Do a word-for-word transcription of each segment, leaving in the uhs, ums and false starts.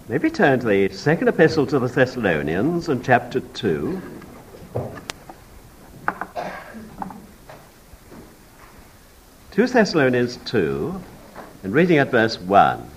Maybe turn to the second epistle to the Thessalonians and chapter two. Two Thessalonians two, and reading at verse one.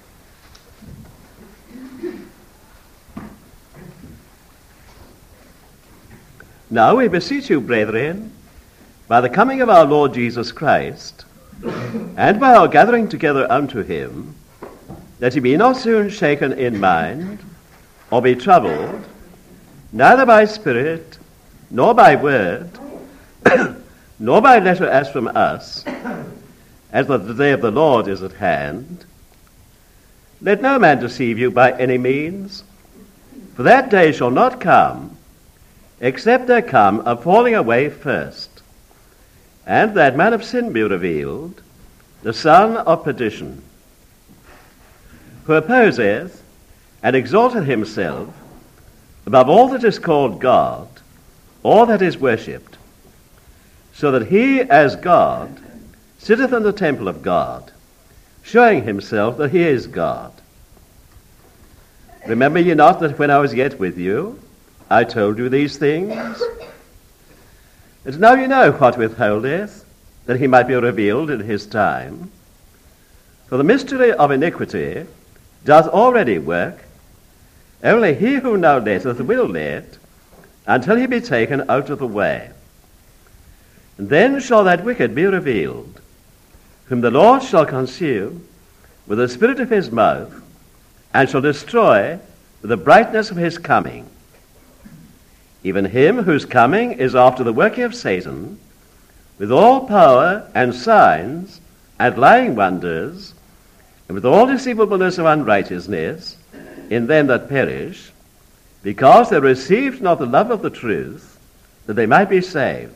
Now we beseech you, brethren, by the coming of our Lord Jesus Christ, and by our gathering together unto him, that ye be not soon shaken in mind, or be troubled, neither by spirit, nor by word, nor by letter as from us, as that the day of the Lord is at hand. Let no man deceive you by any means, for that day shall not come, except there come a falling away first, and that man of sin be revealed, the son of perdition, who opposeth and exalteth himself above all that is called God, or that is worshipped, so that he as God sitteth in the temple of God, showing himself that he is God. Remember ye not that when I was yet with you, I told you these things? And now you know what withholdeth, that he might be revealed in his time. For the mystery of iniquity doth already work, only he who now letteth will let, until he be taken out of the way. And then shall that wicked be revealed, whom the Lord shall consume with the spirit of his mouth, and shall destroy with the brightness of his coming. Even him whose coming is after the working of Satan, with all power and signs and lying wonders, and with all deceivableness of unrighteousness in them that perish, because they received not the love of the truth, that they might be saved.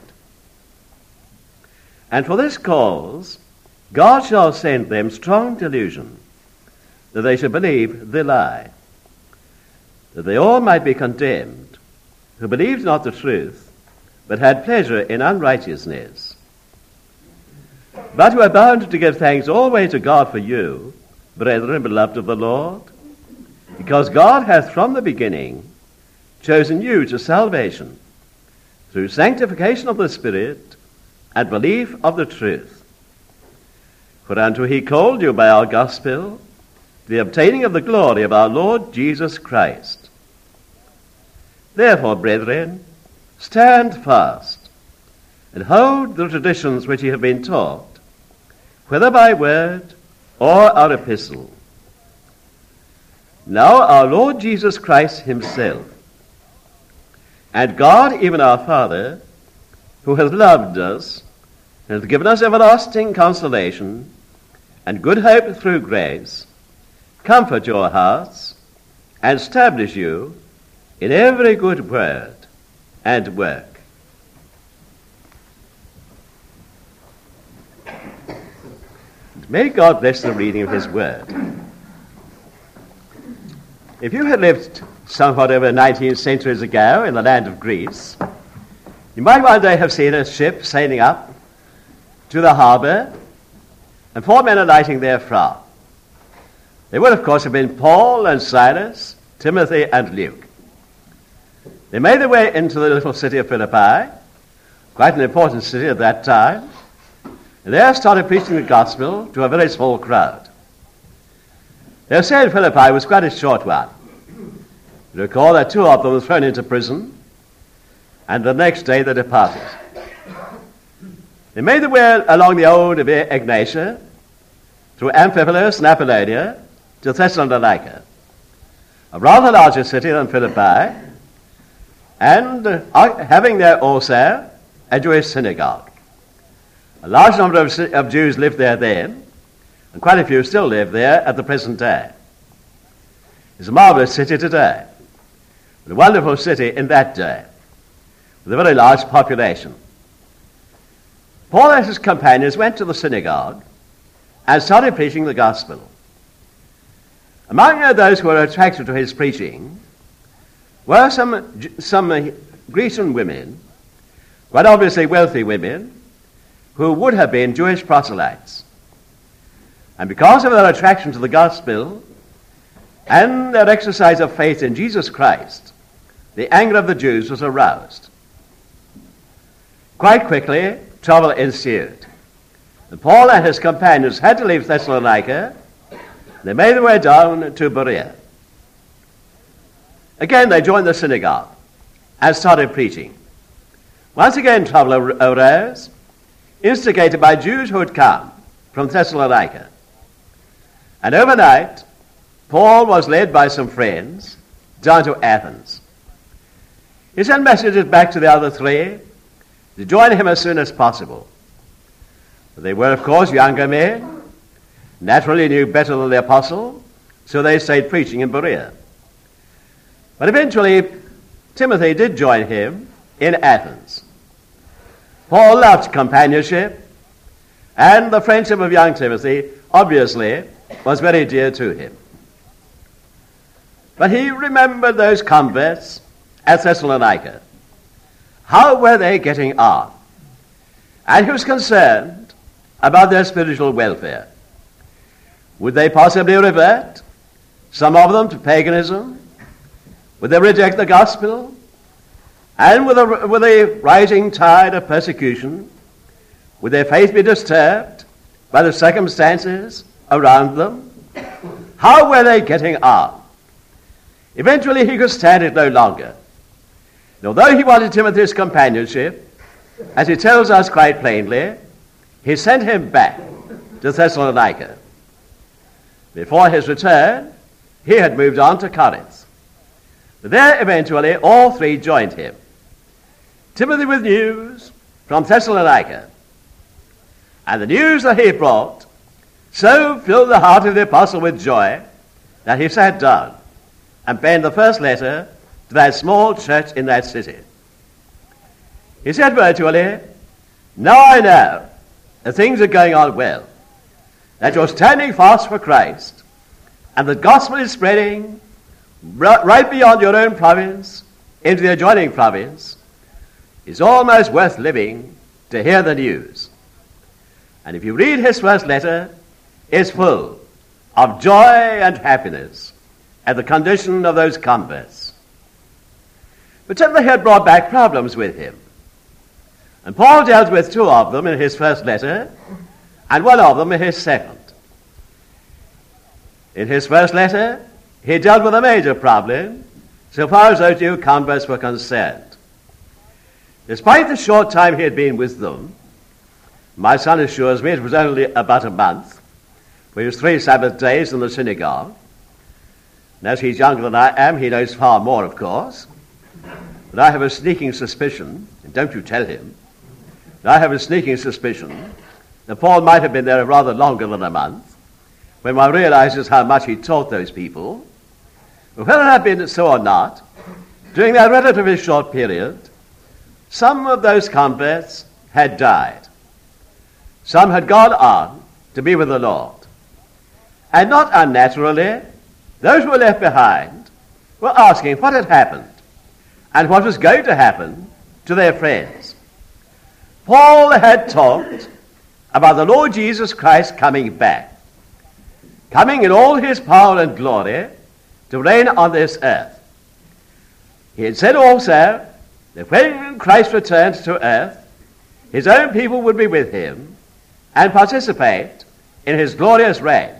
And for this cause God shall send them strong delusion, that they should believe the lie, that they all might be condemned, who believed not the truth, but had pleasure in unrighteousness. But who are bound to give thanks always to God for you, brethren, beloved of the Lord, because God hath from the beginning chosen you to salvation, through sanctification of the Spirit and belief of the truth. Whereunto he called you by our gospel, the obtaining of the glory of our Lord Jesus Christ. Therefore, brethren, stand fast, and hold the traditions which ye have been taught, whether by word or our epistle. Now our Lord Jesus Christ himself, and God even our Father, who hath loved us, and hath given us everlasting consolation, and good hope through grace, comfort your hearts, and establish you in every good word and work. May God bless the reading of his word. If you had lived somewhat over nineteen centuries ago in the land of Greece, you might one day have seen a ship sailing up to the harbour and four men alighting therefrom. They would, of course, have been Paul and Silas, Timothy and Luke. They made their way into the little city of Philippi, quite an important city at that time, and there started preaching the gospel to a very small crowd. Their stay in Philippi was quite a short one. You recall that two of them were thrown into prison, and the next day they departed. They made their way along the old Via Egnatia, through Amphipolis and Apollonia, to Thessalonica, a rather larger city than Philippi, and uh, having there also a Jewish synagogue. A large number of, of Jews lived there then, and quite a few still live there at the present day. It's a marvelous city today, but a wonderful city in that day, with a very large population. Paul and his companions went to the synagogue and started preaching the gospel. Among those who were attracted to his preaching were some, some Grecian women, quite obviously wealthy women, who would have been Jewish proselytes. And because of their attraction to the gospel, and their exercise of faith in Jesus Christ, the anger of the Jews was aroused. Quite quickly, trouble ensued. And Paul and his companions had to leave Thessalonica. They made their way down to Berea. Again, they joined the synagogue and started preaching. Once again, trouble arose, instigated by Jews who had come from Thessalonica. And overnight, Paul was led by some friends down to Athens. He sent messages back to the other three to join him as soon as possible. They were, of course, younger men, naturally knew better than the apostle, so they stayed preaching in Berea. But eventually, Timothy did join him in Athens. Paul loved companionship, and the friendship of young Timothy, obviously, was very dear to him. But he remembered those converts at Thessalonica. How were they getting on? And he was concerned about their spiritual welfare. Would they possibly revert, some of them, to paganism? Would they reject the gospel? And with a, with a rising tide of persecution, would their faith be disturbed by the circumstances around them? How were they getting on? Eventually he could stand it no longer. And although he wanted Timothy's companionship, as he tells us quite plainly, he sent him back to Thessalonica. Before his return, he had moved on to Corinth. But there, eventually, all three joined him. Timothy with news from Thessalonica. And the news that he brought so filled the heart of the apostle with joy that he sat down and penned the first letter to that small church in that city. He said virtually, "Now I know that things are going on well, that you're standing fast for Christ, and the gospel is spreading right beyond your own province into the adjoining province. It's almost worth living to hear the news." And if you read his first letter, it's full of joy and happiness at the condition of those converts. But Timothy had brought back problems with him. And Paul dealt with two of them in his first letter, and one of them in his second. In his first letter, he dealt with a major problem, so far as those new converts were concerned. Despite the short time he had been with them, my son assures me it was only about a month, for he was three Sabbath days in the synagogue. And as he's younger than I am, he knows far more, of course. But I have a sneaking suspicion, and don't you tell him, I have a sneaking suspicion that Paul might have been there rather longer than a month, when one realizes how much he taught those people. But whether it had been so or not, during that relatively short period, some of those converts had died. Some had gone on to be with the Lord. And not unnaturally, those who were left behind were asking what had happened and what was going to happen to their friends. Paul had talked about the Lord Jesus Christ coming back, coming in all his power and glory to reign on this earth. He had said also that when Christ returns to earth, his own people would be with him and participate in his glorious reign.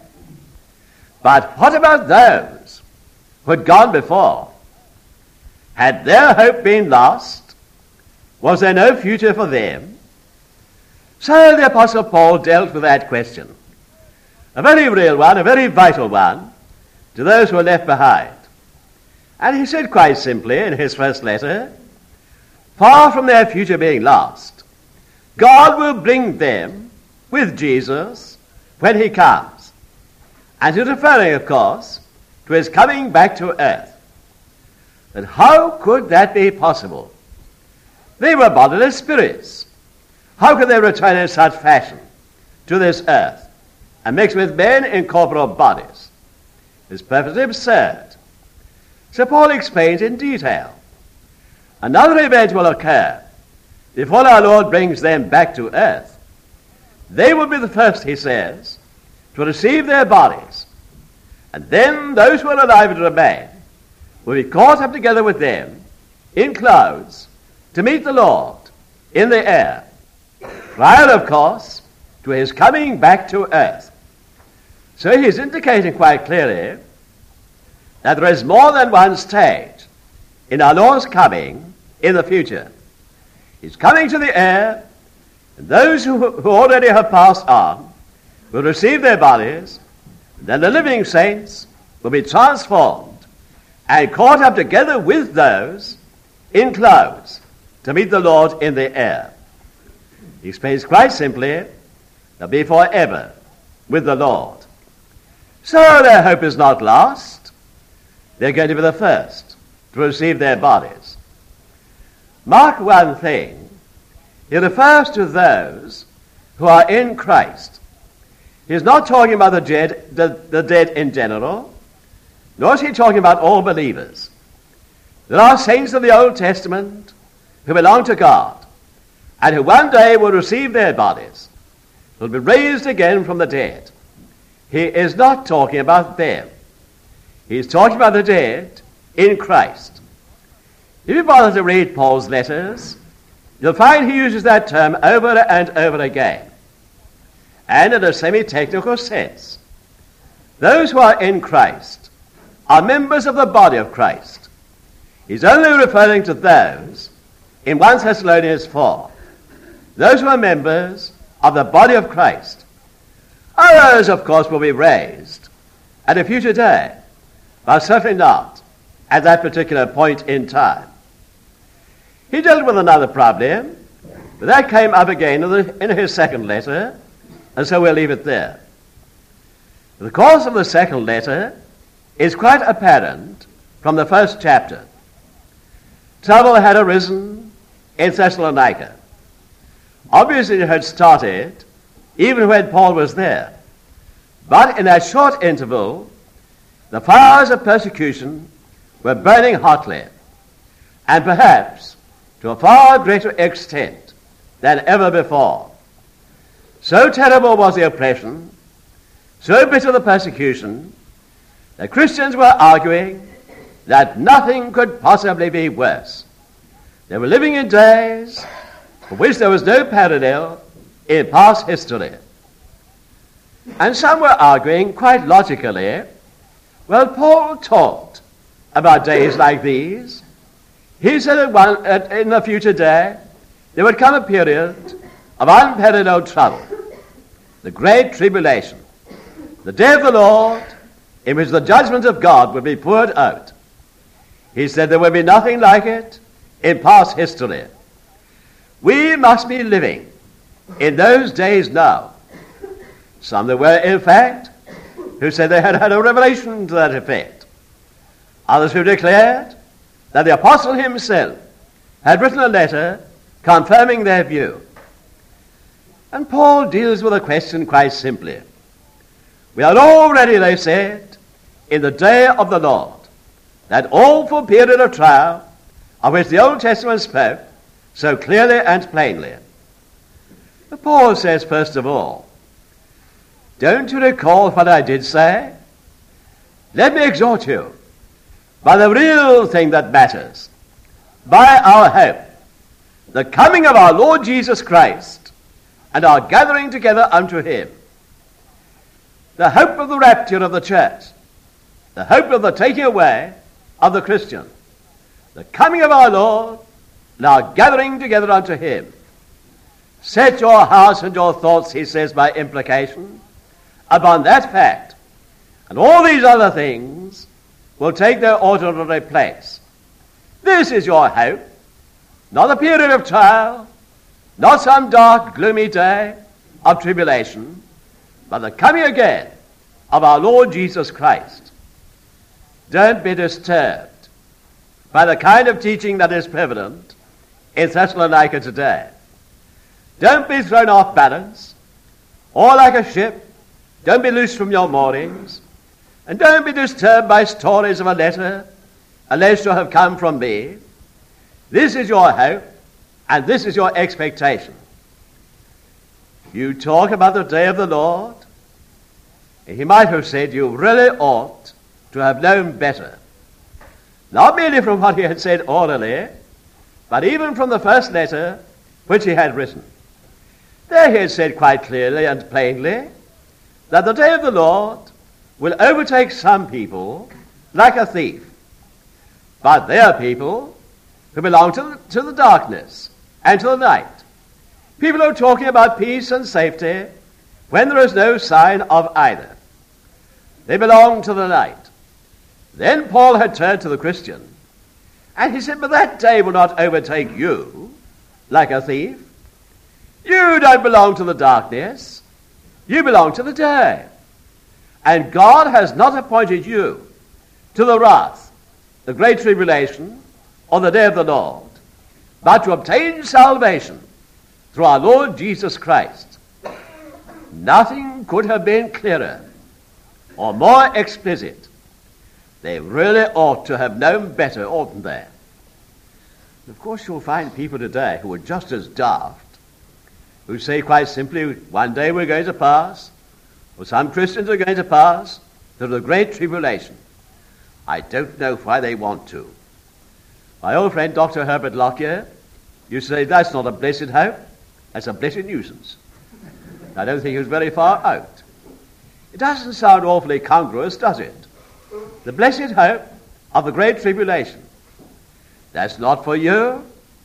But what about those who had gone before? Had their hope been lost? Was there no future for them? So the Apostle Paul dealt with that question, a very real one, a very vital one, to those who were left behind. And he said quite simply in his first letter, far from their future being lost, God will bring them with Jesus when he comes. And he's referring, of course, to his coming back to earth. But how could that be possible? They were bodiless spirits. How could they return in such fashion to this earth and mix with men in corporal bodies? It's perfectly absurd. So Paul explains in detail. Another event will occur before our Lord brings them back to earth. They will be the first, he says, to receive their bodies And then those who are alive and remain will be caught up together with them in clouds to meet the Lord in the air, prior, of course, to his coming back to earth. So he is indicating quite clearly that there is more than one stage in our Lord's coming in the future. He's coming to the air, and those who, who already have passed on will receive their bodies, and then the living saints will be transformed and caught up together with those in clouds to meet the Lord in the air. He explains quite simply, they'll be forever with the Lord. So their hope is not lost. They're going to be the first to receive their bodies. Mark one thing. He refers to those who are in Christ. He's not talking about the dead, the, the dead in general, nor is he talking about all believers. There are saints of the Old Testament who belong to God and who one day will receive their bodies, will be raised again from the dead. He is not talking about them. He's talking about the dead in Christ. If you bother to read Paul's letters, you'll find he uses that term over and over again, and in a semi-technical sense. Those who are in Christ are members of the body of Christ. He's only referring to those in First Thessalonians four, those who are members of the body of Christ. Others, of course, will be raised at a future day, but certainly not at that particular point in time. He dealt with another problem, but that came up again in, the, in his second letter, and so we'll leave it there. The course of the second letter is quite apparent from the first chapter. Trouble had arisen in Thessalonica. Obviously it had started even when Paul was there. But in that short interval, the fires of persecution were burning hotly, and perhaps to a far greater extent than ever before. So terrible was the oppression, so bitter the persecution, that Christians were arguing that nothing could possibly be worse. They were living in days for which there was no parallel in past history. And some were arguing quite logically, well, Paul talked about days like these. He said that one, uh, in the future day, there would come a period of unparalleled trouble, the great tribulation, the day of the Lord, in which the judgment of God would be poured out. He said there would be nothing like it in past history. We must be living in those days now. Some there were, in fact, who said they had had a revelation to that effect. Others who declared that the apostle himself had written a letter confirming their view. And Paul deals with the question quite simply. We are already, they said, in the day of the Lord, that awful period of trial of which the Old Testament spoke so clearly and plainly. But Paul says, first of all, don't you recall what I did say? Let me exhort you by the real thing that matters, by our hope, the coming of our Lord Jesus Christ and our gathering together unto him. The hope of the rapture of the church, the hope of the taking away of the Christian, the coming of our Lord and our gathering together unto him. Set your hearts and your thoughts, he says by implication, upon that fact, and all these other things will take their ordinary place. This is your hope, not a period of trial, not some dark, gloomy day of tribulation, but the coming again of our Lord Jesus Christ. Don't be disturbed by the kind of teaching that is prevalent in Thessalonica today. Don't be thrown off balance, or like a ship, don't be loosed from your moorings, and don't be disturbed by stories of a letter alleged to have come from me. This is your hope, and this is your expectation. You talk about the day of the Lord. he might have said, you really ought to have known better. Not merely from what he had said orally, but even from the first letter which he had written. There he had said quite clearly and plainly that the day of the Lord will overtake some people like a thief. But they are people who belong to the, to the darkness and to the night. People who are talking about peace and safety when there is no sign of either. They belong to the night. Then Paul had turned to the Christian, and he said, but that day will not overtake you like a thief. You don't belong to the darkness. You belong to the day. And God has not appointed you to the wrath, the great tribulation, or the day of the Lord, but to obtain salvation through our Lord Jesus Christ. Nothing could have been clearer or more explicit. They really ought to have known better, oughtn't they? Of course, you'll find people today who are just as daft, who say quite simply, one day we're going to pass, or some Christians are going to pass through the great tribulation. I don't know why they want to. My old friend Doctor Herbert Lockyer used to say, that's not a blessed hope, that's a blessed nuisance. I don't think he was very far out. It doesn't sound awfully congruous, does it? The blessed hope of the great tribulation. That's not for you.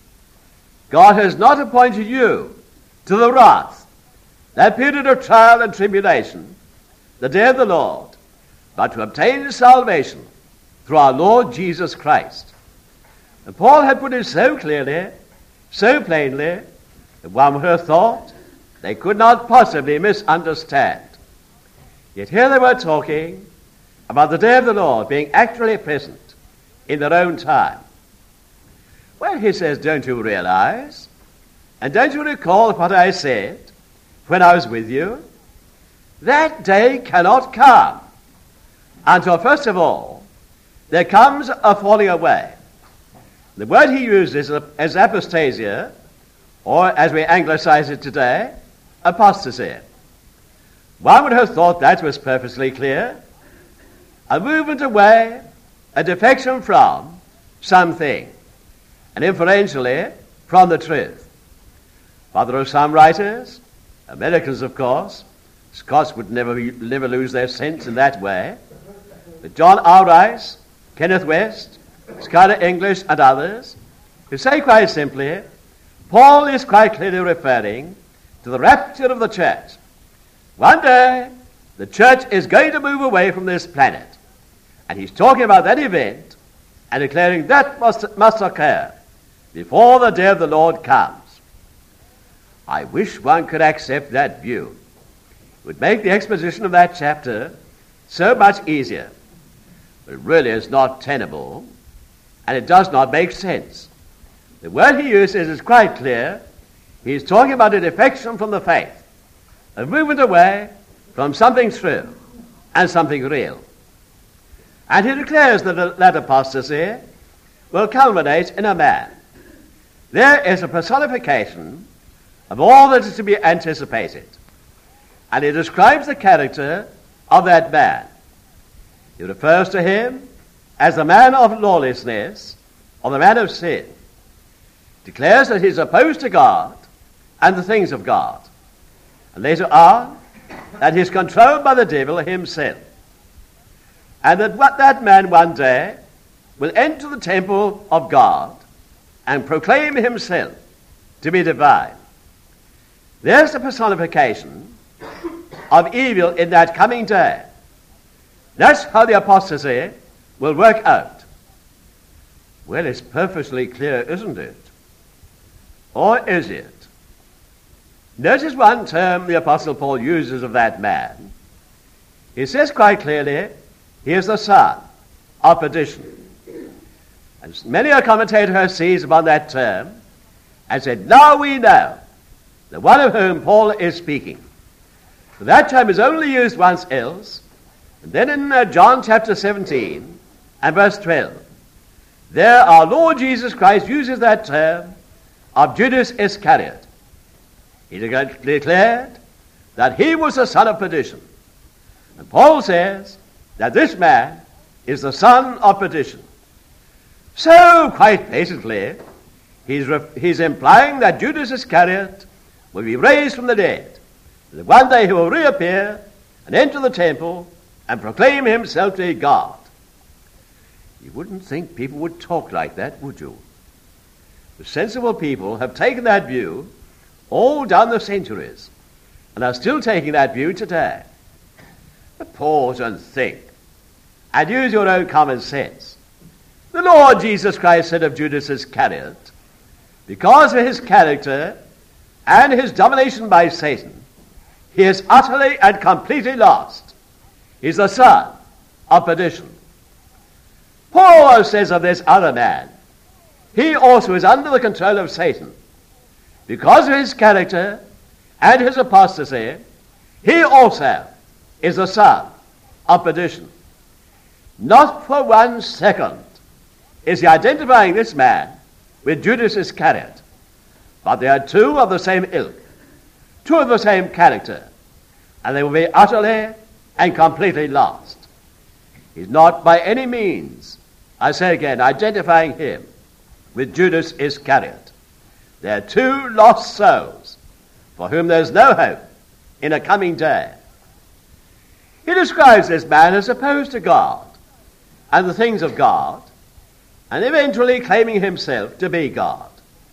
God has not appointed you to the wrath, that period of trial and tribulation, the day of the Lord, but to obtain salvation through our Lord Jesus Christ. And Paul had put it so clearly, so plainly, that one would have thought they could not possibly misunderstand. Yet here they were talking about the day of the Lord being actually present in their own time. Well, he says, don't you realize, and don't you recall what I said when I was with you? That day cannot come until, first of all, there comes a falling away. The word he uses is apostasia, or as we anglicize it today, apostasy. One would have thought that was perfectly clear. A movement away, a defection from something, and inferentially from the truth. But there are some writers, Americans of course, Scots would never, never lose their sense in that way, but John R. Rice, Kenneth West, Schuyler English and others, who say quite simply, Paul is quite clearly referring to the rapture of the church. One day, the church is going to move away from this planet. And he's talking about that event and declaring that must, must occur before the day of the Lord comes. I wish one could accept that view. It would make the exposition of that chapter so much easier. But it really is not tenable, and it does not make sense. The word he uses is quite clear. He's talking about a defection from the faith, a movement away from something true and something real. And he declares that that apostasy will culminate in a man. There is a personification of all that is to be anticipated. And he describes the character of that man. He refers to him as the man of lawlessness, or the man of sin. Declares that he's opposed to God and the things of God. And later on, that he's controlled by the devil himself. And that what that man one day will enter the temple of God and proclaim himself to be divine. There's the personification of evil in that coming day. That's how the apostasy will work out. Well, it's perfectly clear, isn't it? Or is it? Notice one term the Apostle Paul uses of that man. He says quite clearly, he is the son of perdition. And many a commentator has seized upon that term and said, now we know the one of whom Paul is speaking. So that term is only used once else, and then in uh, John chapter seventeen and verse twelve, there our Lord Jesus Christ uses that term of Judas Iscariot. He declared that he was the son of perdition. And Paul says that this man is the son of perdition. So, quite blatantly, he's, re- he's implying that Judas Iscariot will be raised from the dead. And that one day he will reappear and enter the temple and proclaim himself to be God. You wouldn't think people would talk like that, would you? The sensible people have taken that view all down the centuries and are still taking that view today. But pause and think and use your own common sense. The Lord Jesus Christ said of Judas Iscariot, because of his character and his domination by Satan, he is utterly and completely lost. He's the son of perdition. Paul says of this other man, he also is under the control of Satan. Because of his character and his apostasy, he also is the son of perdition. Not for one second is he identifying this man with Judas Iscariot, but they are two of the same ilk, two of the same character, and they will be utterly and completely lost. He's not by any means, I say again, identifying him with Judas Iscariot. They are two lost souls for whom there's no hope in a coming day. He describes this man as opposed to God and the things of God, and eventually claiming himself to be God.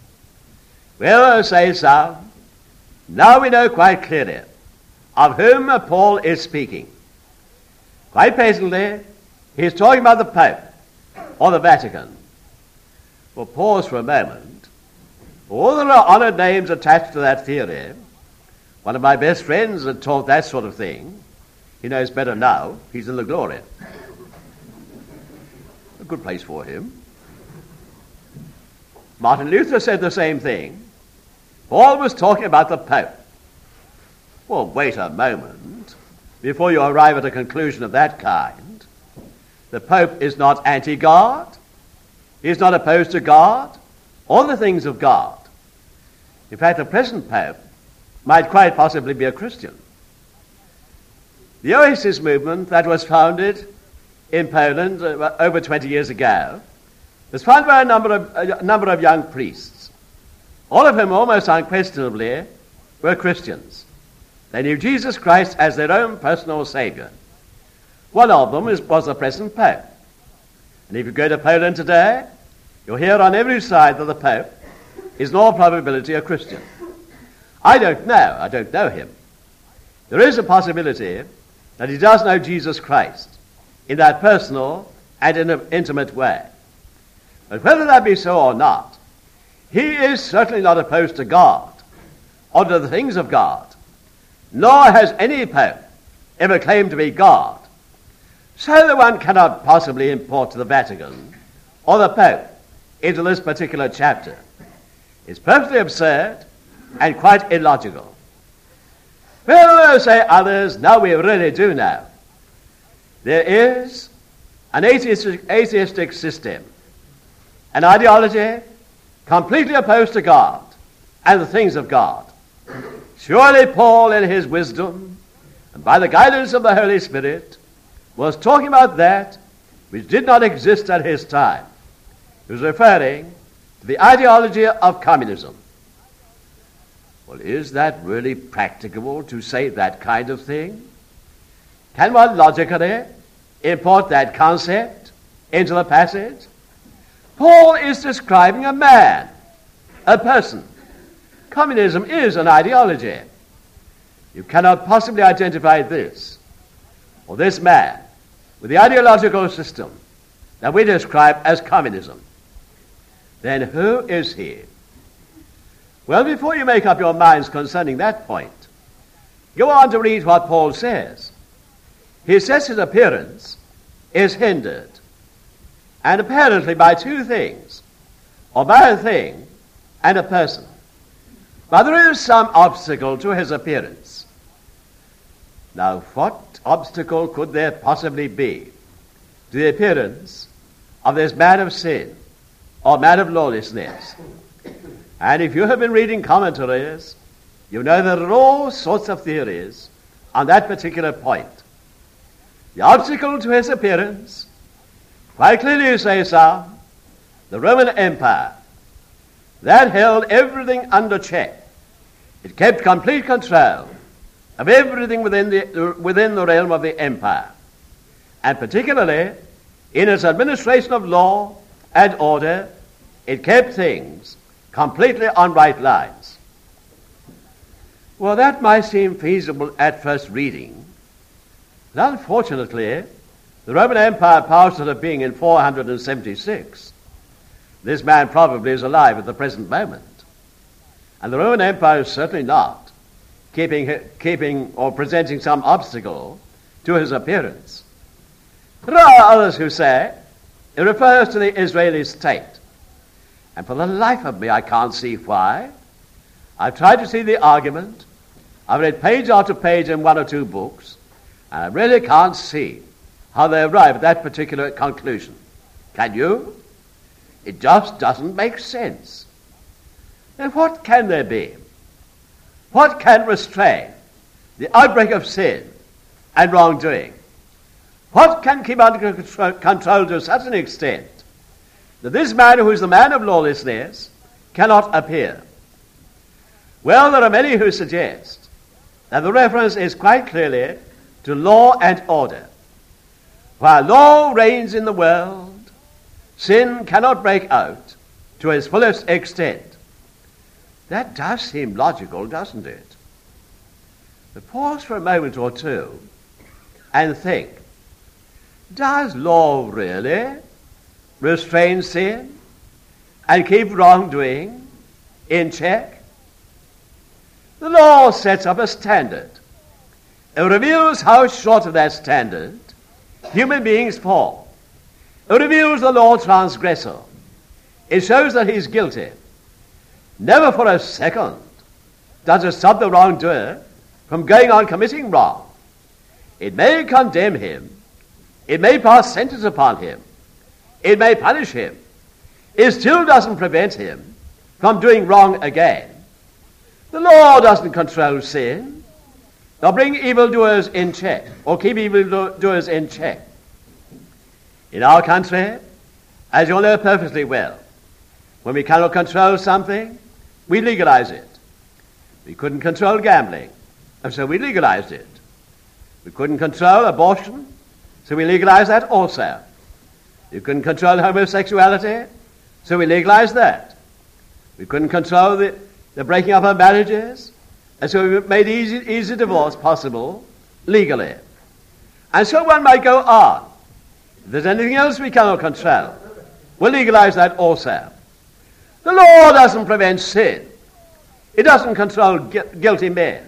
Well, say some, now we know quite clearly of whom Paul is speaking. Quite patently, he's talking about the Pope or the Vatican. Well, pause for a moment. All there are honored names attached to that theory. One of my best friends had taught that sort of thing. He knows better now. He's in the glory. A good place for him. Martin Luther said the same thing. Paul was talking about the Pope. Well, wait a moment before you arrive at a conclusion of that kind. The Pope is not anti-God. He is not opposed to God or the things of God. In fact, the present Pope might quite possibly be a Christian. The Oasis movement that was founded in Poland uh, over twenty years ago was founded by a number of, a number of young priests, all of whom almost unquestionably were Christians. They knew Jesus Christ as their own personal Savior. One of them is, was the present Pope. And if you go to Poland today, you'll hear on every side that the Pope is in all probability a Christian. I don't know. I don't know him. There is a possibility that he does know Jesus Christ in that personal and in an intimate way. But whether that be so or not, he is certainly not opposed to God or to the things of God, nor has any Pope ever claimed to be God. So that one cannot possibly import the Vatican or the Pope into this particular chapter. It's perfectly absurd and quite illogical. Well, say others, now we really do know. There is an atheistic, atheistic system, an ideology completely opposed to God and the things of God. Surely Paul, in his wisdom, and by the guidance of the Holy Spirit, was talking about that which did not exist at his time. He was referring to the ideology of communism. Well, is that really practicable to say that kind of thing? Can one logically import that concept into the passage? Paul is describing a man, a person. Communism is an ideology. You cannot possibly identify this or this man with the ideological system that we describe as communism. Then who is he? Well, before you make up your minds concerning that point, go on to read what Paul says. He says his appearance is hindered, and apparently by two things, or by a thing and a person. But there is some obstacle to his appearance. Now, what obstacle could there possibly be to the appearance of this man of sin or man of lawlessness? And if you have been reading commentaries, you know there are all sorts of theories on that particular point. The obstacle to his appearance, quite clearly you say, sir, the Roman Empire. That held everything under check. It kept complete control of everything within the, within the realm of the empire, and particularly in its administration of law and order, it kept things completely on right lines. Well, that might seem feasible at first reading, but unfortunately, the Roman Empire passed out of being in four hundred seventy-six. This man probably is alive at the present moment. And the Roman Empire is certainly not keeping, keeping or presenting some obstacle to his appearance. There are others who say it refers to the Israeli state. And for the life of me, I can't see why. I've tried to see the argument. I've read page after page in one or two books, and I really can't see how they arrive at that particular conclusion. Can you? It just doesn't make sense. And what can there be? What can restrain the outbreak of sin and wrongdoing? What can keep under control to such an extent that this man who is the man of lawlessness cannot appear? Well, there are many who suggest that the reference is quite clearly to law and order. While law reigns in the world, sin cannot break out to its fullest extent. That does seem logical, doesn't it? But pause for a moment or two and think, does law really restrain sin and keep wrongdoing in check? The law sets up a standard. It reveals how short of that standard human beings fall. It reveals the law transgressor. It shows that he's guilty. Never for a second does it stop the wrongdoer from going on committing wrong. It may condemn him. It may pass sentence upon him. It may punish him. It still doesn't prevent him from doing wrong again. The law doesn't control sin. They'll bring evildoers in check, or keep evildoers in check. In our country, as you all know perfectly well, when we cannot control something, we legalize it. We couldn't control gambling, and so we legalized it. We couldn't control abortion, so we legalized that also. We couldn't control homosexuality, so we legalized that. We couldn't control the, the breaking up of marriages, and so we made easy, easy divorce possible legally. And so one might go on. If there's anything else we cannot control, we'll legalize that also. The law doesn't prevent sin. It doesn't control gu- guilty men.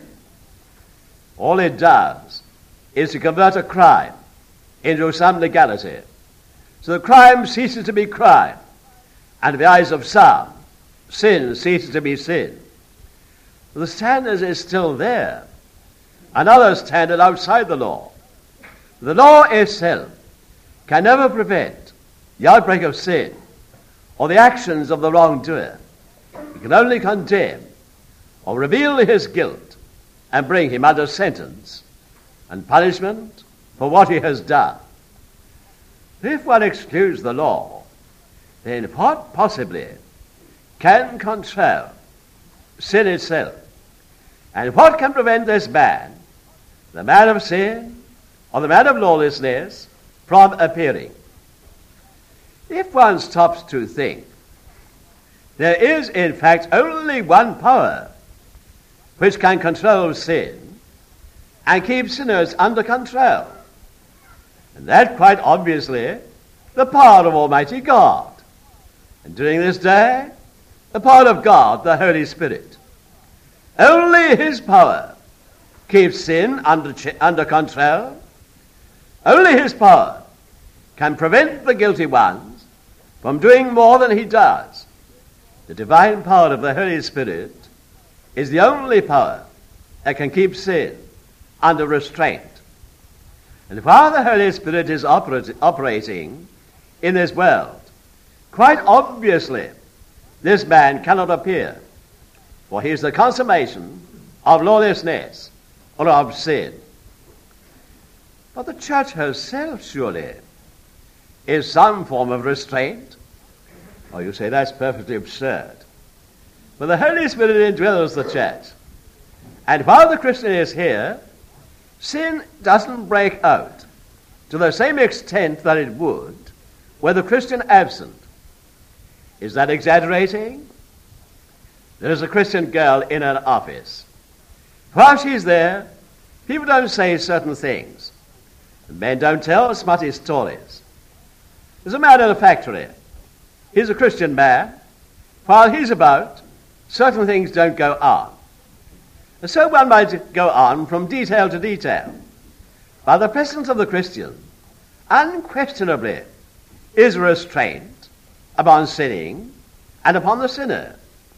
All it does is to convert a crime into some legality. So the crime ceases to be crime, and in the eyes of some, sin ceases to be sin. The standard is still there. Another standard outside the law. The law itself can never prevent the outbreak of sin or the actions of the wrongdoer. It can only condemn or reveal his guilt and bring him under sentence and punishment for what he has done. If one excludes the law, then what possibly can control sin itself? And what can prevent this man, the man of sin or the man of lawlessness, from appearing? If one stops to think, there is in fact only one power which can control sin and keep sinners under control. And that quite obviously the power of Almighty God. And during this day, the power of God, the Holy Spirit. Only his power keeps sin under, ch- under control. Only his power can prevent the guilty ones from doing more than he does. The divine power of the Holy Spirit is the only power that can keep sin under restraint. And while the Holy Spirit is operat- operating in this world, quite obviously this man cannot appear, for he is the consummation of lawlessness or of sin. But the church herself, surely, is some form of restraint. Or you say that's perfectly absurd. But the Holy Spirit indwells the church. And while the Christian is here, sin doesn't break out to the same extent that it would were the Christian absent. Is that exaggerating? There's a Christian girl in an office. While she's there, people don't say certain things. And men don't tell smutty stories. There's a man in a factory. He's a Christian man. While he's about, certain things don't go on. And so one might go on from detail to detail. By the presence of the Christian, unquestionably, is a restraint upon sinning and upon the sinner.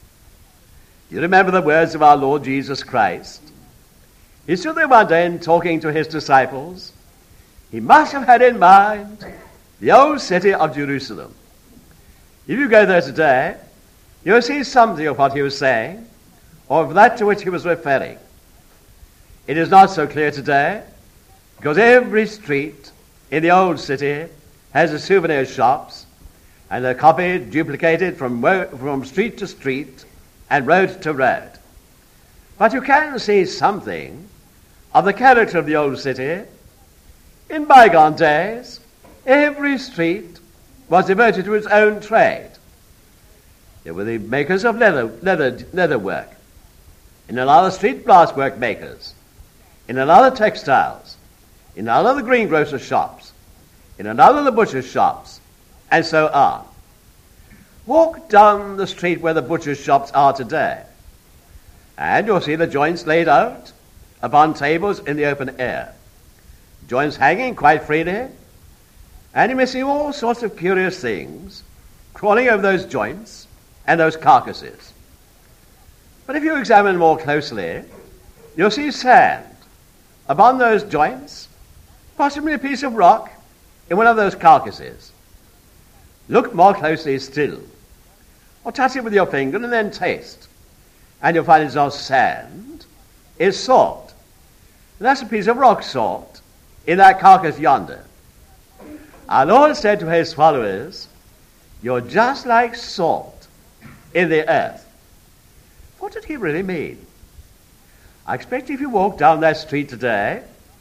You remember the words of our Lord Jesus Christ? He stood there one day and talking to his disciples. He must have had in mind the old city of Jerusalem. If you go there today, you'll see something of what he was saying, or of that to which he was referring. It is not so clear today, because every street in the old city has the souvenir shops, and they're copied, duplicated from, from street to street and road to road. But you can see something of the character of the old city. In bygone days, every street was devoted to its own trade. There were the makers of leather, leather, leather work. In another street, glasswork makers. In another, textiles. In another, the greengrocer's shops. In another, the butcher's shops. And so on. Walk down the street where the butcher's shops are today, and you'll see the joints laid out upon tables in the open air. Joints hanging quite freely, and you may see all sorts of curious things crawling over those joints and those carcasses. But if you examine more closely, you'll see sand upon those joints, possibly a piece of rock in one of those carcasses. Look more closely still, or touch it with your finger and then taste, and you'll find it's not sand, it's salt. And that's a piece of rock salt in that carcass yonder. Our Lord said to his followers, you're just like salt in the earth. What did he really mean? I expect if you walk down that street today,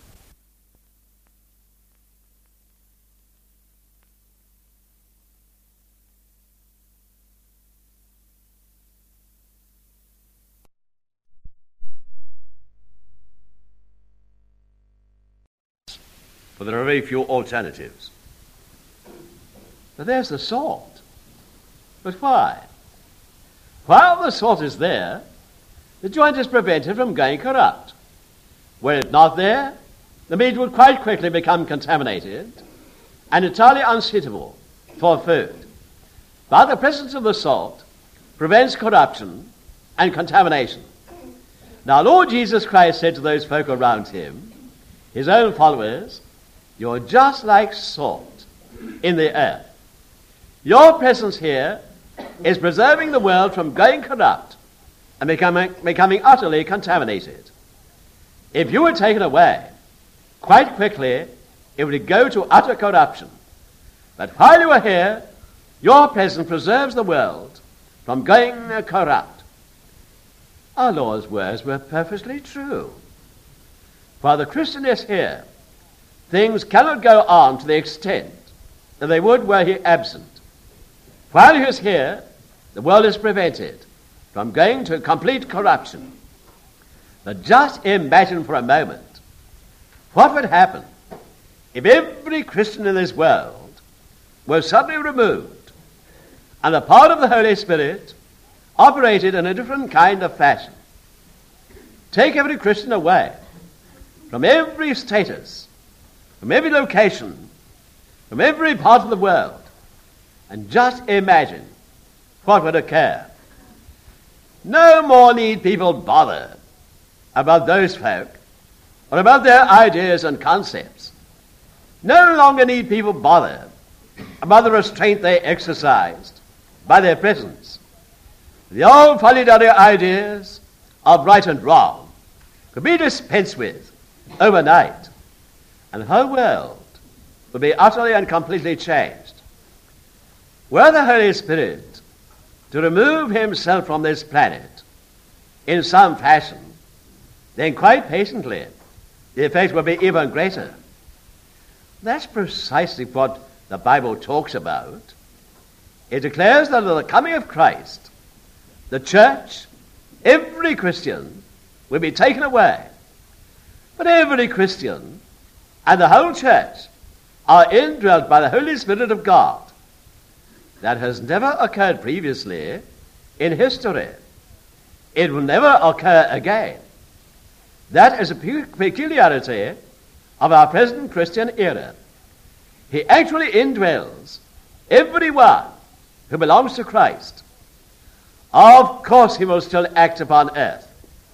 for there are very few alternatives. But there's the salt. But why? While the salt is there, the joint is prevented from going corrupt. Were it not there, the meat would quite quickly become contaminated and entirely unsuitable for food. But the presence of the salt prevents corruption and contamination. Now, Lord Jesus Christ said to those folk around him, his own followers, you're just like salt in the earth. Your presence here is preserving the world from going corrupt and becoming, becoming utterly contaminated. If you were taken away, quite quickly it would go to utter corruption. But while you are here, your presence preserves the world from going corrupt. Our Lord's words were perfectly true. While the Christian is here, things cannot go on to the extent that they would were he absent. While he is here, the world is prevented from going to complete corruption. But just imagine for a moment what would happen if every Christian in this world were suddenly removed and the power of the Holy Spirit operated in a different kind of fashion. Take every Christian away from every status, from every location, from every part of the world, and just imagine what would occur. No more need people bother about those folk or about their ideas and concepts. No longer need people bother about the restraint they exercised by their presence. The old fuddy-duddy ideas of right and wrong could be dispensed with overnight. and the whole world will be utterly and completely changed. Were the Holy Spirit to remove himself from this planet in some fashion, then quite patiently the effect will be even greater. That's precisely what the Bible talks about. It declares that at the coming of Christ, the church, every Christian, will be taken away. But every Christian and the whole church are indwelt by the Holy Spirit of God. That has never occurred previously in history. It will never occur again. That is a peculiarity of our present Christian era. He actually indwells everyone who belongs to Christ. Of course he will still act upon earth,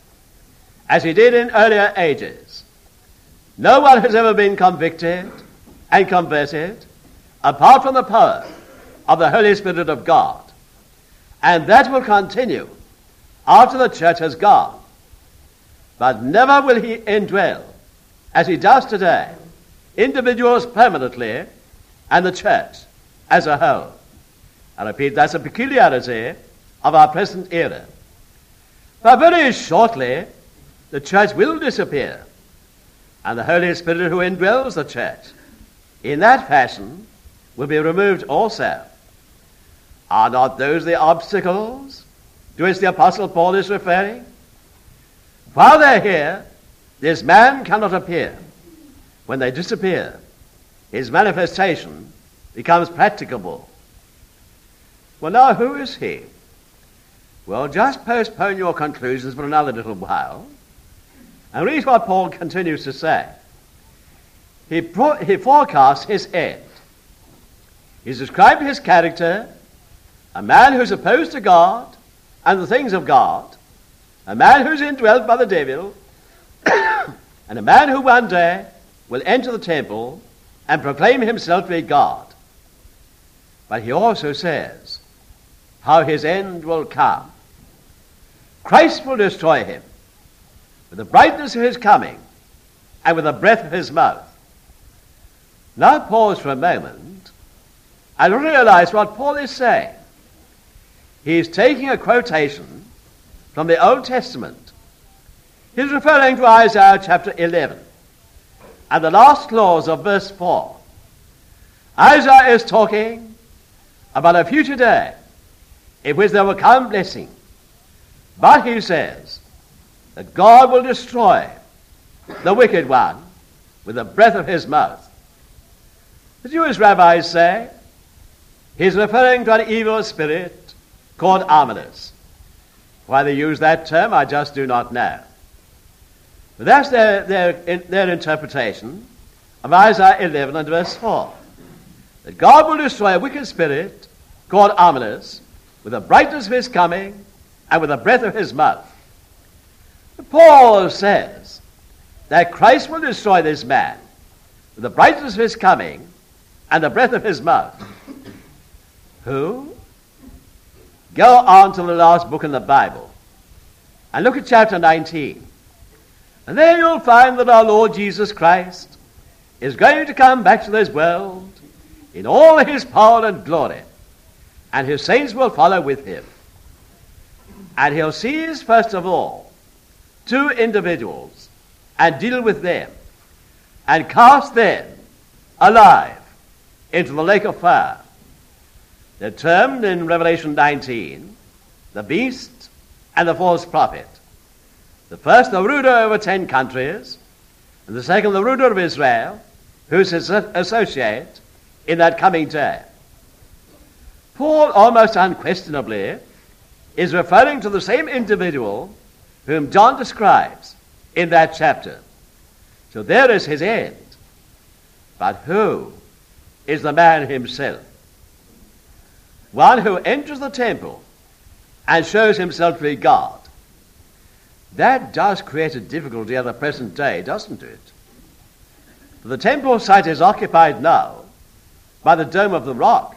as he did in earlier ages. No one has ever been convicted and converted apart from the power of the Holy Spirit of God. And that will continue after the church has gone. But never will he indwell, as he does today, individuals permanently and the church as a whole. I repeat, that's a peculiarity of our present era. But very shortly, the church will disappear, and the Holy Spirit who indwells the church in that fashion will be removed also. Are not those the obstacles to which the Apostle Paul is referring? While they're here, this man cannot appear. When they disappear, his manifestation becomes practicable. Well, now, who is he? Well, just postpone your conclusions for another little while and read what Paul continues to say. He, pro- he forecasts his end. He's described his character, a man who's opposed to God and the things of God, a man who's indwelt by the devil, and a man who one day will enter the temple and proclaim himself to be God. But he also says how his end will come. Christ will destroy him with the brightness of his coming and with the breath of his mouth. Now pause for a moment and realize what Paul is saying. He is taking a quotation from the Old Testament. He's referring to Isaiah chapter eleven and the last clause of verse four. Isaiah is talking about a future day in which there will come blessing. But he says that God will destroy the wicked one with the breath of his mouth. The Jewish rabbis say he's referring to an evil spirit called Ominous. Why they use that term, I just do not know. But that's their, their, their interpretation of Isaiah eleven and verse four. That God will destroy a wicked spirit called Ominous with the brightness of his coming and with the breath of his mouth. Paul says that Christ will destroy this man with the brightness of his coming and the breath of his mouth. Who? Go on to the last book in the Bible and look at chapter nineteen. And there you'll find that our Lord Jesus Christ is going to come back to this world in all his power and glory, and his saints will follow with him. And he'll seize, first of all, two individuals and deal with them and cast them alive into the lake of fire. They're termed in Revelation nineteen the beast and the false prophet. The first, the ruler over ten countries, and the second, the ruler of Israel, who's his associate in that coming day. Paul, almost unquestionably, is referring to the same individual whom John describes in that chapter. So there is his end. But who is the man himself? One who enters the temple and shows himself to be God. That does create a difficulty at the present day, doesn't it? For the temple site is occupied now by the Dome of the Rock.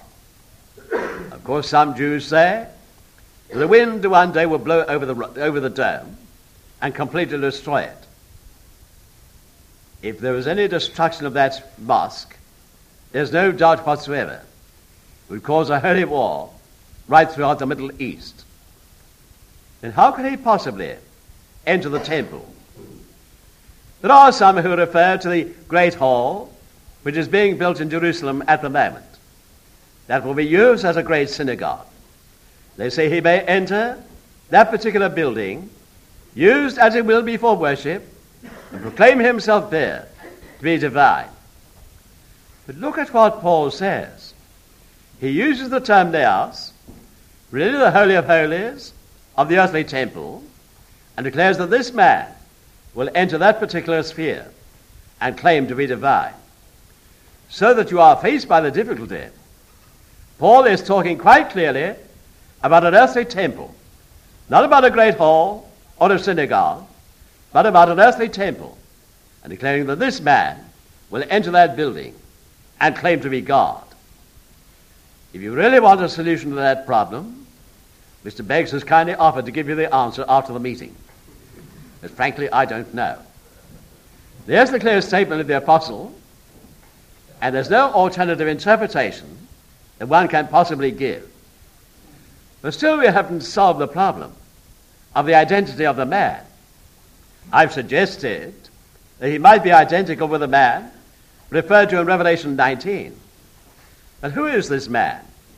Of course, some Jews say the wind one day will blow over the, over the dome and completely destroy it. if there was any destruction of that mosque, there's no doubt whatsoever it would cause a holy war right throughout the Middle East. Then how could he possibly enter the temple? There are some who refer to the Great Hall, which is being built in Jerusalem at the moment. That will be used as a great synagogue. They say he may enter that particular building, used as it will be for worship, and proclaim himself there to be divine. But look at what Paul says. He uses the term naos, really the Holy of Holies of the earthly temple, and declares that this man will enter that particular sphere and claim to be divine. So that you are faced by the difficulty. Paul is talking quite clearly about an earthly temple, not about a great hall or a synagogue, but about an earthly temple, and declaring that this man will enter that building and claim to be God. If you really want a solution to that problem, Mister Beggs has kindly offered to give you the answer after the meeting. But frankly, I don't know. There's the clear statement of the apostle, and there's no alternative interpretation that one can possibly give. But still we haven't solved the problem of the identity of the man. I've suggested that he might be identical with the man referred to in Revelation nineteen. But who is this man?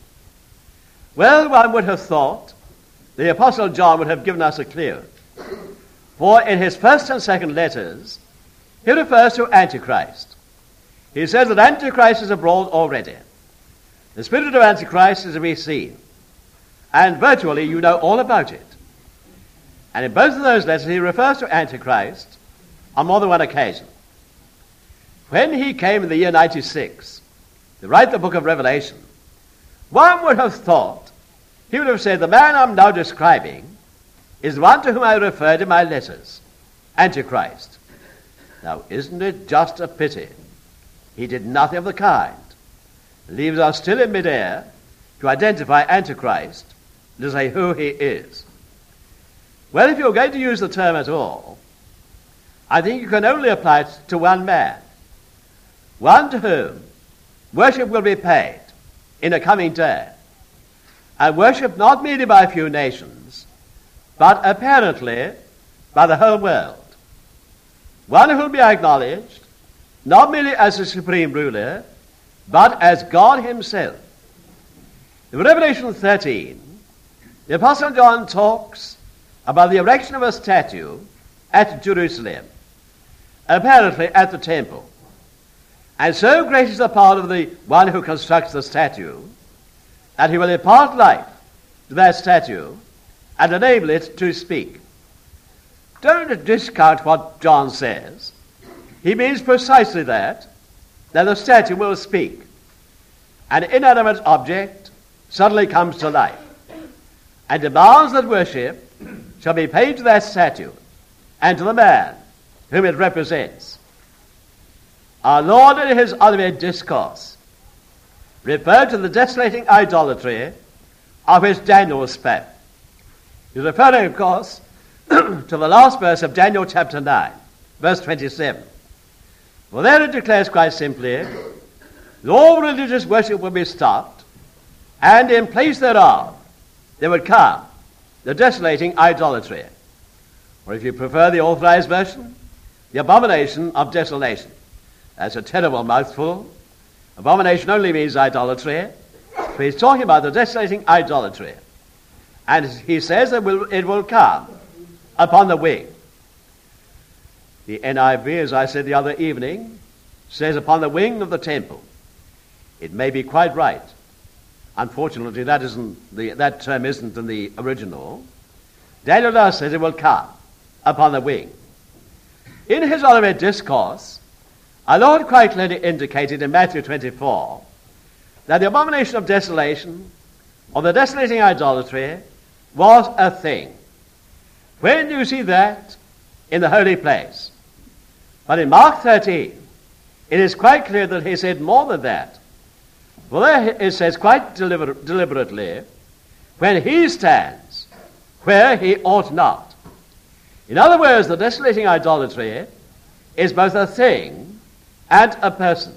Well, one would have thought the Apostle John would have given us a clue. For in his first and second letters, he refers to Antichrist. He says that Antichrist is abroad already. The spirit of Antichrist is to be seen. And virtually you know all about it. And in both of those letters he refers to Antichrist on more than one occasion. When he came in the year ninety-six to write the book of Revelation, one would have thought he would have said, the man I'm now describing is the one to whom I referred in my letters, Antichrist. Now, isn't it just a pity he did nothing of the kind? It leaves us still in midair to identify Antichrist and to say who he is. Well, if you're going to use the term at all, I think you can only apply it to one man, one to whom worship will be paid in a coming day, and worship not merely by a few nations, but apparently by the whole world. One who will be acknowledged not merely as the supreme ruler, but as God himself. In Revelation thirteen, the Apostle John talks about the erection of a statue at Jerusalem, apparently at the temple. And so great is the power of the one who constructs the statue that he will impart life to that statue and enable it to speak. Don't discount what John says. He means precisely that, that the statue will speak. An inanimate object suddenly comes to life and demands that worship shall be paid to that statue and to the man whom it represents. Our Lord in his Olivet Discourse referred to the desolating idolatry of which Daniel spoke. He's referring, of course, to the last verse of Daniel chapter nine, verse twenty-seven. For there it declares quite simply that all religious worship will be stopped, and in place thereof there would come the desolating idolatry. Or if you prefer the authorized version, the abomination of desolation. That's a terrible mouthful. Abomination only means idolatry. So he's talking about the desolating idolatry. And he says that will, it will come upon the wing. The N I V, as I said the other evening, says upon the wing of the temple. It may be quite right. Unfortunately, that isn't the, that term isn't in the original. Daniel does says it will come upon the wing. In his Olivet Discourse, our Lord quite clearly indicated in Matthew twenty-four that the abomination of desolation, or the desolating idolatry, was a thing. When do you see that? In the holy place. But in Mark thirteen, it is quite clear that he said more than that. For there it says quite deliber- deliberately, when he stands where he ought not. In other words, the desolating idolatry is both a thing and a person.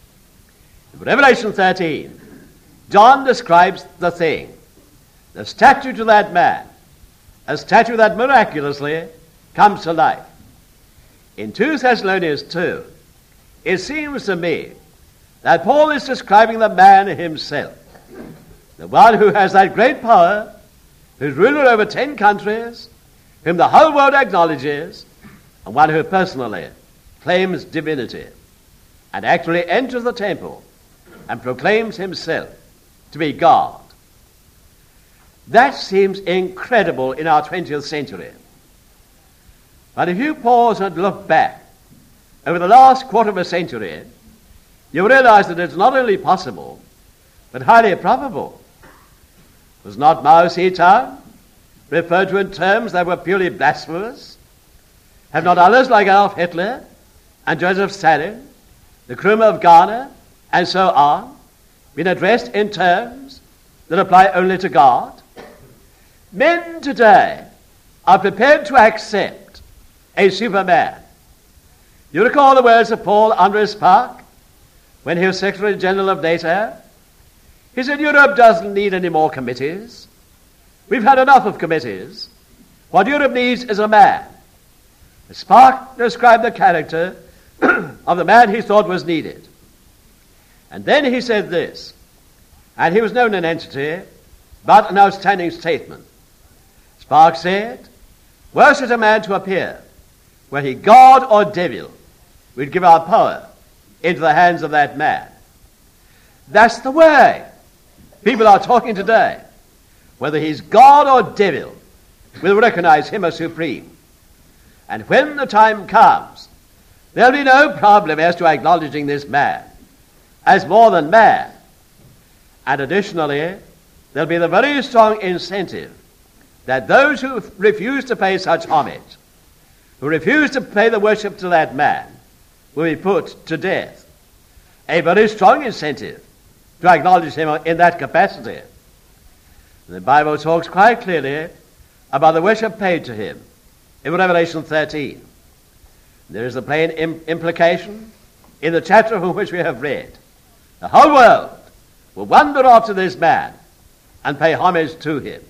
In Revelation thirteen, John describes the thing, the statue to that man, a statue that miraculously comes to life. In Second Thessalonians two, it seems to me that Paul is describing the man himself, the one who has that great power, who's ruler over ten countries, whom the whole world acknowledges, and one who personally claims divinity and actually enters the temple and proclaims himself to be God. That seems incredible in our twentieth century. But if you pause and look back over the last quarter of a century, you realize that it's not only possible, but highly probable. Was not Mao Zedong referred to in terms that were purely blasphemous? Have not others like Adolf Hitler and Joseph Stalin, the Nkrumah of Ghana, and so on, been addressed in terms that apply only to God? Men today are prepared to accept a superman. You recall the words of Paul Andres Park when he was Secretary General of NATO? He said, Europe doesn't need any more committees. We've had enough of committees. What Europe needs is a man. Spark described the character of the man he thought was needed. And then he said this, and he was known an entity, but an outstanding statesman. Spark said, were such a man to appear, were he God or devil, we'd give our power into the hands of that man. That's the way people are talking today. Whether he's God or devil, we'll recognize him as supreme. And when the time comes, there'll be no problem as to acknowledging this man as more than man. And additionally, there'll be the very strong incentive that those who refuse to pay such homage, who refuse to pay the worship to that man, will be put to death. A very strong incentive to acknowledge him in that capacity. The Bible talks quite clearly about the worship paid to him in Revelation thirteen. There is a plain im- implication in the chapter from which we have read. The whole world will wander after this man and pay homage to him.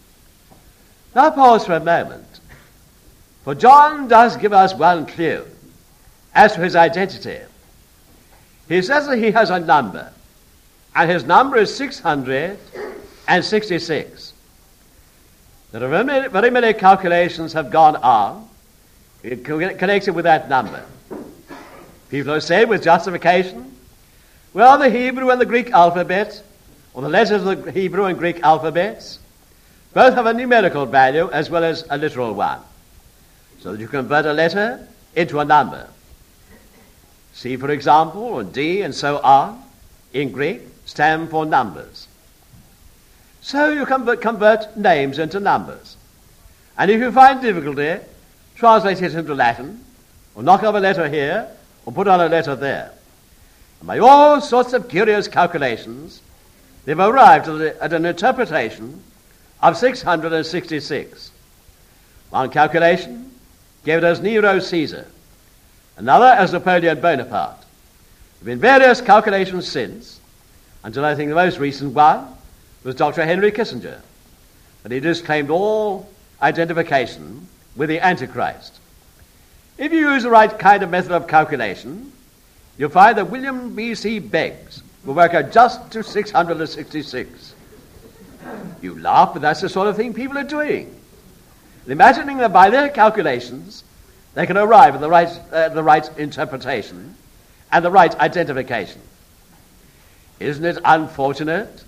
Now pause for a moment, for John does give us one clue as to his identity. He says that he has a number, and his number is six hundred sixty-six. There are very many, very many calculations have gone on connected with that number. People have said with justification, well, the Hebrew and the Greek alphabet, or the letters of the Hebrew and Greek alphabets, both have a numerical value as well as a literal one, so that you convert a letter into a number. C, for example, or D, and so on, in Greek, stand for numbers. So you convert, convert names into numbers. And if you find difficulty, translate it into Latin, or knock off a letter here, or put on a letter there. And by all sorts of curious calculations, they've arrived at, a, at an interpretation of six hundred sixty-six. One calculation gave it as Nero Caesar, another as Napoleon Bonaparte. There have been various calculations since, until I think the most recent one was Doctor Henry Kissinger, but he disclaimed all identification with the Antichrist. If you use the right kind of method of calculation, you'll find that William B C Beggs will work out just to six hundred sixty-six. You laugh, but that's the sort of thing people are doing. Imagining that by their calculations, they can arrive at the right, uh, the right interpretation and the right identification. Isn't it unfortunate?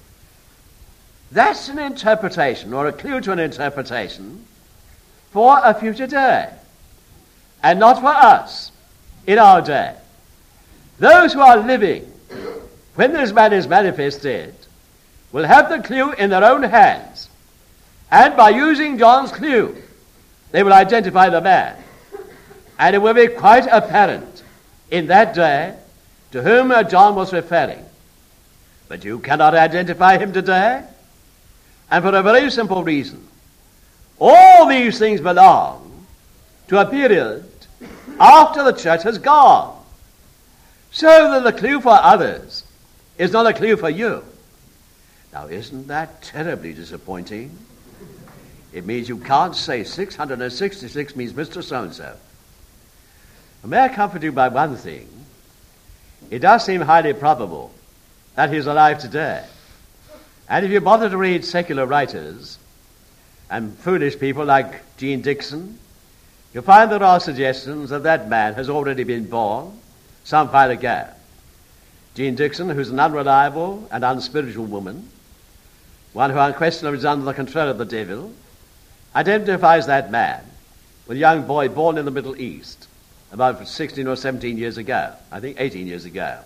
That's an interpretation, or a clue to an interpretation, for a future day, and not for us in our day. Those who are living when this man is manifested will have the clue in their own hands, and by using John's clue, they will identify the man, and it will be quite apparent in that day to whom John was referring. But you cannot identify him today, and for a very simple reason. All these things belong to a period after the church has gone. So that the clue for others is not a clue for you. Now, isn't that terribly disappointing? It means you can't say six hundred sixty-six means Mister So-and-so. May I comfort you by one thing? It does seem highly probable that he's alive today. And if you bother to read secular writers and foolish people like Jean Dixon, you'll find there are suggestions that that man has already been born some while ago. Jean Dixon, who's an unreliable and unspiritual woman, one who unquestionably is under the control of the devil, identifies that man with a young boy born in the Middle East about sixteen or seventeen years ago, I think eighteen years ago.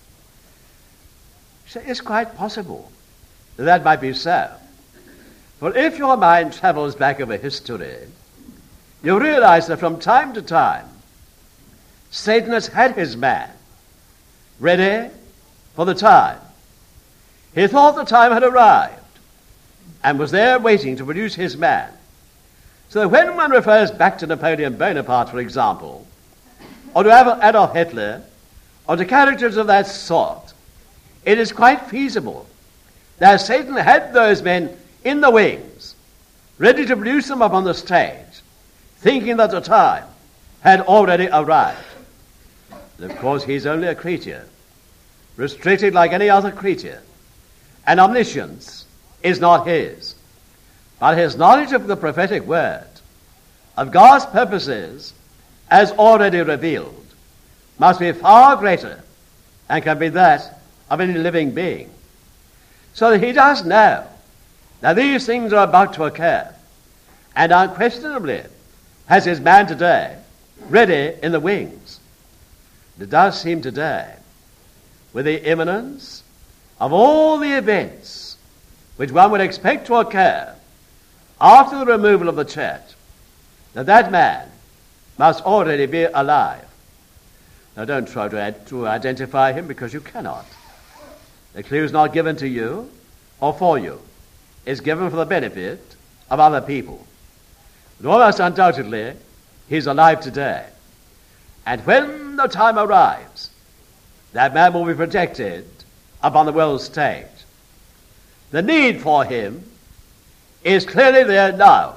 So it's quite possible that that might be so. For if your mind travels back over history, you realize that from time to time, Satan has had his man ready for the time. He thought the time had arrived and was there waiting to produce his man. So when one refers back to Napoleon Bonaparte, for example, or to Adolf Hitler, or to characters of that sort, it is quite feasible that Satan had those men in the wings, ready to produce them upon the stage, thinking that the time had already arrived. And of course, he's only a creature, restricted like any other creature, and omniscience is not his. But his knowledge of the prophetic word, of God's purposes, as already revealed, must be far greater and can be that of any living being. So that he does know that these things are about to occur, and unquestionably has his man today ready in the wings. It does seem today, with the imminence of all the events which one would expect to occur after the removal of the church, that that man must already be alive. Now, don't try to, ad- to identify him, because you cannot. The clue is not given to you or for you. It's given for the benefit of other people. But almost undoubtedly, he's alive today. And when the time arrives, that man will be projected upon the world stage. The need for him is clearly there now.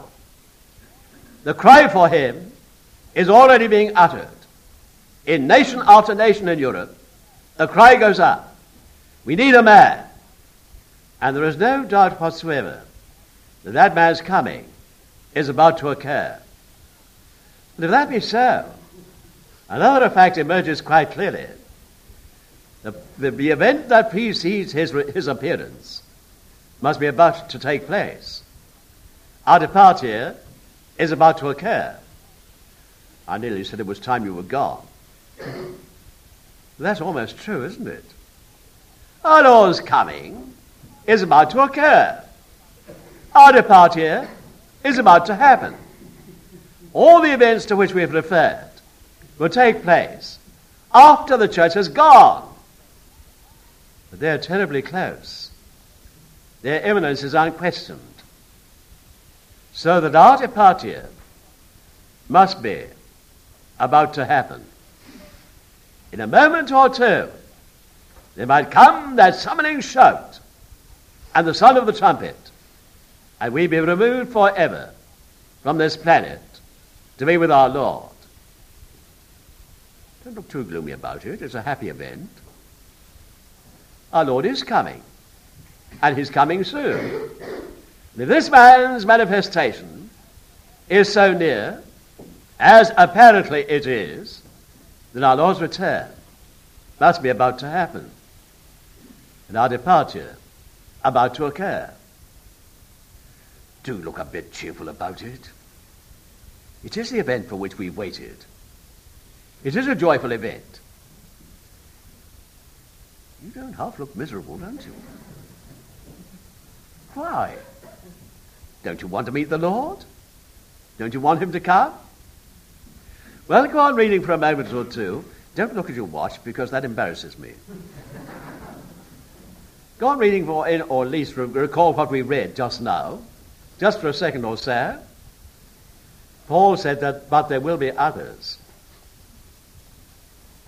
The cry for him is already being uttered. In nation after nation in Europe, the cry goes up. We need a man. And there is no doubt whatsoever that that man's coming is about to occur. But if that be so, another fact emerges quite clearly. The, the, the event that precedes his, his appearance must be about to take place. Our departure is about to occur. I nearly said it was time you were gone. That's almost true, isn't it? Our Lord's coming is about to occur. Our departure is about to happen. All the events to which we have referred will take place after the church has gone. But they're terribly close. Their imminence is unquestioned. So that our departure must be about to happen. In a moment or two, there might come that summoning shout and the sound of the trumpet, and we be removed forever from this planet to be with our Lord. Don't look too gloomy about it. It's a happy event. Our Lord is coming, and he's coming soon. And if this man's manifestation is so near, as apparently it is, then our Lord's return must be about to happen, and our departure about to occur. Do look a bit cheerful about it. It is the event for which we waited. It is a joyful event. You don't half look miserable, don't you? Why? Don't you want to meet the Lord? Don't you want him to come? Well, go on reading for a moment or two. Don't look at your watch, because that embarrasses me. Go on reading, for, or at least recall what we read just now, just for a second or so. Paul said that, but there will be others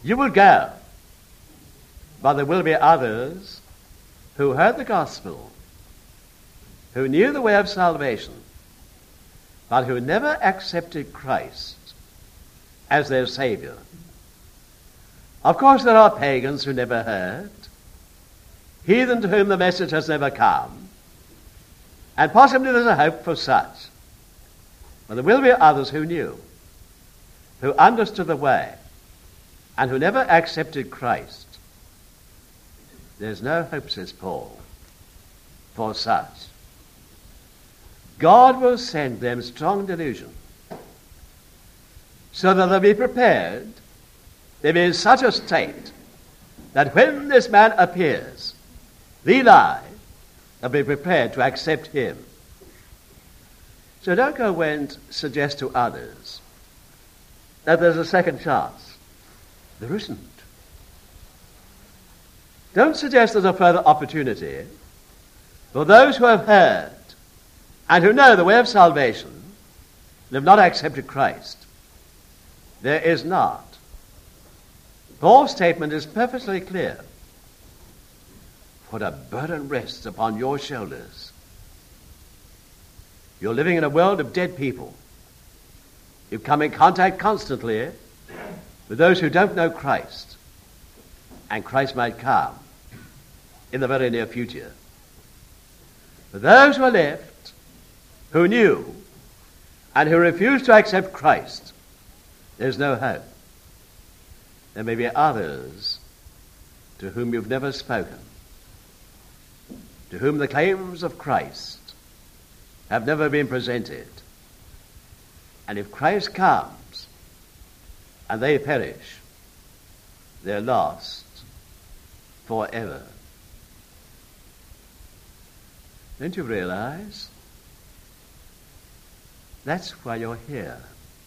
You will go, but there will be others who heard the gospel, who knew the way of salvation, but who never accepted Christ as their Savior. Of course, there are pagans who never heard, heathen to whom the message has never come, and possibly there's a hope for such. But there will be others who knew, who understood the way, and who never accepted Christ. There's no hope, says Paul, for such. God will send them strong delusion, so that they'll be prepared. They'll be in such a state that when this man appears, the lie, they'll be prepared to accept him. So don't go and suggest to others that there's a second chance. There isn't. Don't suggest there's a further opportunity for those who have heard and who know the way of salvation and have not accepted Christ. There is not. Paul's statement is perfectly clear. What a burden rests upon your shoulders. You're living in a world of dead people. You've come in contact constantly with those who don't know Christ, and Christ might come in the very near future. For those who are left, who knew, and who refused to accept Christ, there's no hope. There may be others to whom you've never spoken, to whom the claims of Christ have never been presented. And if Christ comes and they perish, they're lost forever. Don't you realize? That's why you're here.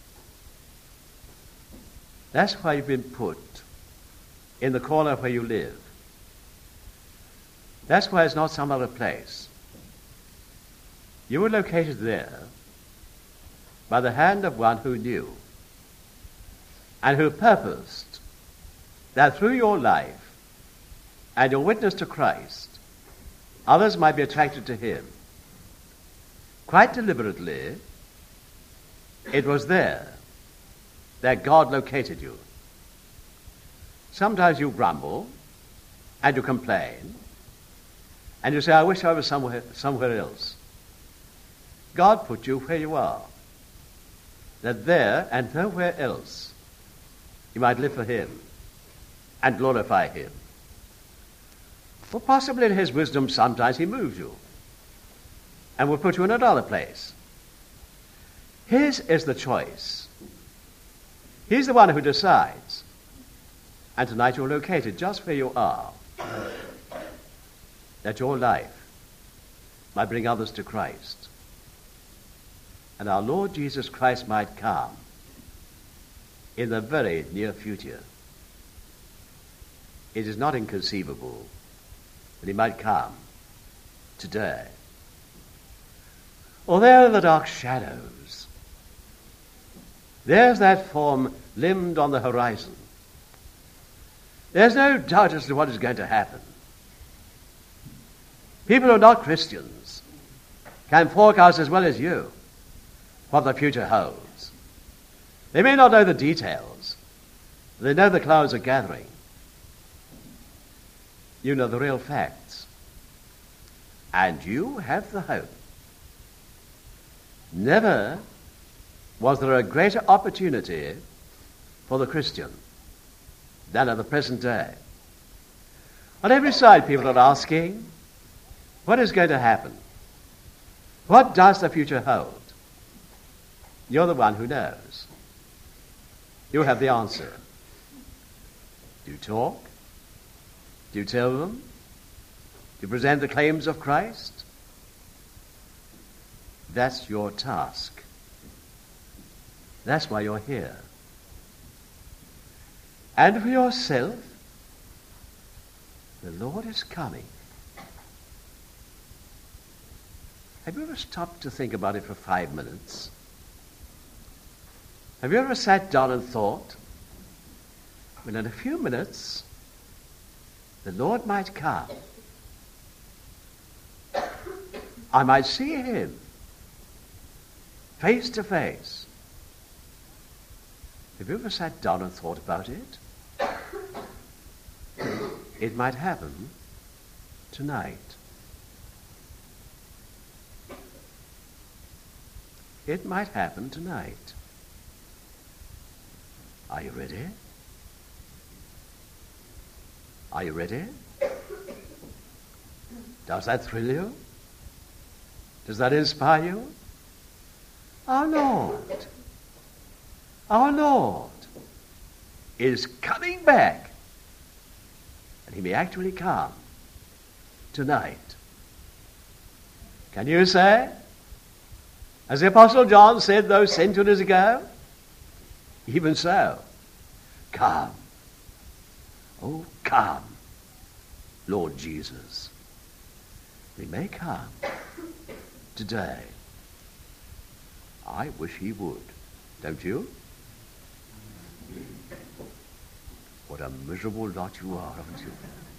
That's why you've been put in the corner where you live. That's why it's not some other place. You were located there by the hand of one who knew and who purposed that through your life and your witness to Christ, others might be attracted to him. Quite deliberately, it was there that God located you. Sometimes you grumble and you complain and you say, I wish I was somewhere, somewhere else. God put you where you are, that there and nowhere else you might live for him and glorify him. Well, possibly in his wisdom sometimes he moves you and will put you in another place. His is the choice. He's the one who decides. And tonight you're located just where you are, that your life might bring others to Christ, and our Lord Jesus Christ might come in the very near future. It is not inconceivable that he might come today. Oh, there are the dark shadows. There's that form limned on the horizon. There's no doubt as to what is going to happen. People who are not Christians can forecast as well as you what the future holds. They may not know the details, but they know the clouds are gathering. You know the real facts. And you have the hope. Never was there a greater opportunity for the Christian than at the present day. On every side, people are asking, what is going to happen? What does the future hold? You're the one who knows. You have the answer. Do you talk? Do you tell them? Do you present the claims of Christ? That's your task. That's why you're here. And for yourself, the Lord is coming. Have you ever stopped to think about it for five minutes? Have you ever sat down and thought, when in a few minutes the Lord might come. I might see him face to face. Have you ever sat down and thought about it? It might happen tonight. It might happen tonight. Are you ready? Are you ready? Does that thrill you? Does that inspire you? Our Lord, our Lord is coming back. And he may actually come tonight. Can you say, as the Apostle John said those centuries ago, even so, come. Oh, come, Lord Jesus. He may come today. I wish he would. Don't you? What a miserable lot you are, haven't you?